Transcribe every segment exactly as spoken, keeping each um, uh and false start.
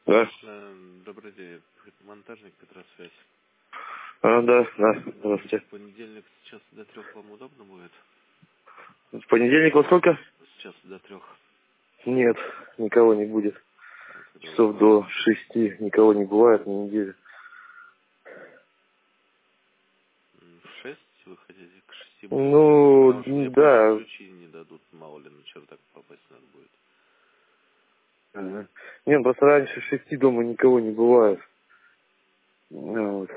Да. Э, Добрый день, монтажник Петросвязь. А, да, да, здравствуйте. В понедельник сейчас до трех вам удобно будет? В понедельник во сколько? Сейчас до трех. Нет, никого не будет. А когда вы Часов бываете? до шести никого не бывает на неделе. М, В шесть вы хотите? К шести будет удобно? Ну, Потому что мне позже да. ключи не дадут, мало ли на чердак попасть надо будет. Ага. Нет, просто раньше шести дома никого не бывает. Ну, вот.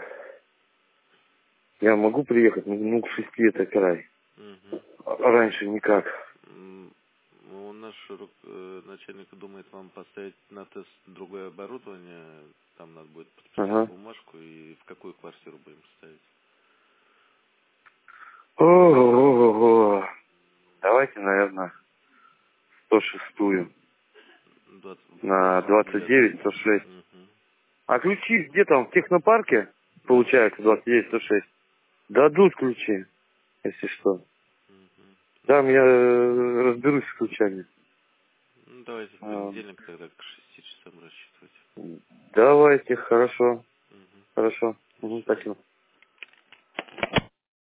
Я могу приехать, ну, ну, к шести это край. Угу. А раньше никак. М, ну, наш ру- э, начальник думает вам поставить на тест другое оборудование. Там надо будет подписать Ага. бумажку. И в какую квартиру будем ставить? О-о-о-о. Давайте, наверное, сто шестую. двадцать, На двадцать двадцать девятую. девять сто шесть. Угу. А ключи где там? В технопарке? Да. Получается, двадцать девять сто шесть. Дадут ключи, если что. Угу. Ну, Там я давайте. э, разберусь с ключами. Ну, давайте в А, понедельник тогда к шести часам рассчитывать. Давайте, хорошо. Угу. Хорошо. До Угу, свидания. спасибо.